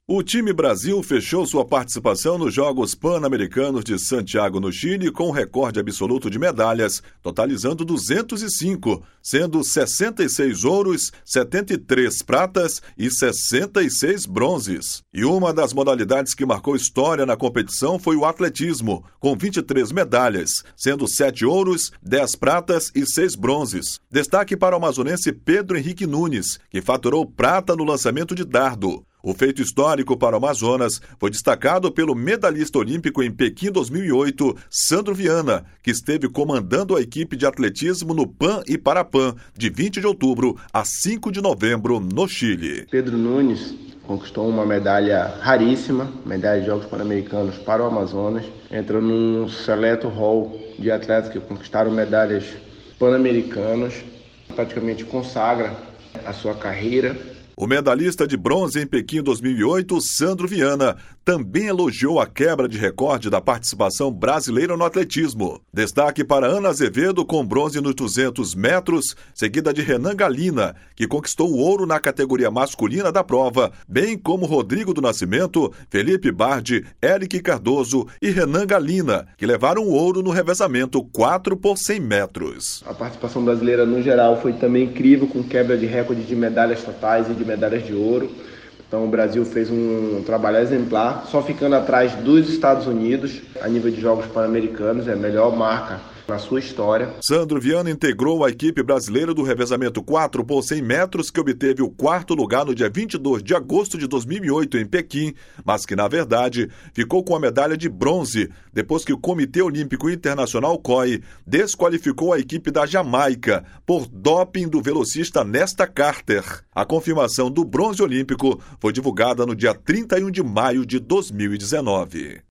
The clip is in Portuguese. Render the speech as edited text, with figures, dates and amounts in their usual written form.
O time Brasil fechou sua participação nos Jogos Pan-Americanos de Santiago, no Chile, com um recorde absoluto de medalhas, totalizando 205, sendo 66 ouros, 73 pratas e 66 bronzes. E uma das modalidades que marcou história na competição foi o atletismo, com 23 medalhas, sendo 7 ouros, 10 pratas e 6 bronzes. Destaque para o amazonense Pedro Henrique Nunes, que faturou prata no lançamento de dardo. O feito histórico para o Amazonas foi destacado pelo medalhista olímpico em Pequim 2008, Sandro Viana, que esteve comandando a equipe de atletismo no Pan e Parapan, de 20 de outubro a 5 de novembro, no Chile. Pedro Nunes conquistou uma medalha raríssima, medalha de Jogos Pan-Americanos para o Amazonas. Entrou num seleto hall de atletas que conquistaram medalhas pan-americanas, praticamente consagra a sua carreira. O medalhista de bronze em Pequim 2008, Sandro Viana, também elogiou a quebra de recorde da participação brasileira no atletismo. Destaque para Ana Azevedo com bronze nos 200 metros, seguida de Renan Galina, que conquistou o ouro na categoria masculina da prova, bem como Rodrigo do Nascimento, Felipe Bardi, Eric Cardoso e Renan Galina, que levaram o ouro no revezamento 4 por 100 metros. A participação brasileira no geral foi também incrível, com quebra de recorde de medalhas totais e de medalhas de ouro. Então o Brasil fez um trabalho exemplar, só ficando atrás dos Estados Unidos a nível de Jogos Pan-Americanos, é a melhor marca na sua história. Sandro Viana integrou a equipe brasileira do revezamento 4 por 100 metros, que obteve o 4º lugar no dia 22 de agosto de 2008 em Pequim, mas que, na verdade, ficou com a medalha de bronze, depois que o Comitê Olímpico Internacional COI desqualificou a equipe da Jamaica por doping do velocista Nesta Carter. A confirmação do bronze olímpico foi divulgada no dia 31 de maio de 2019.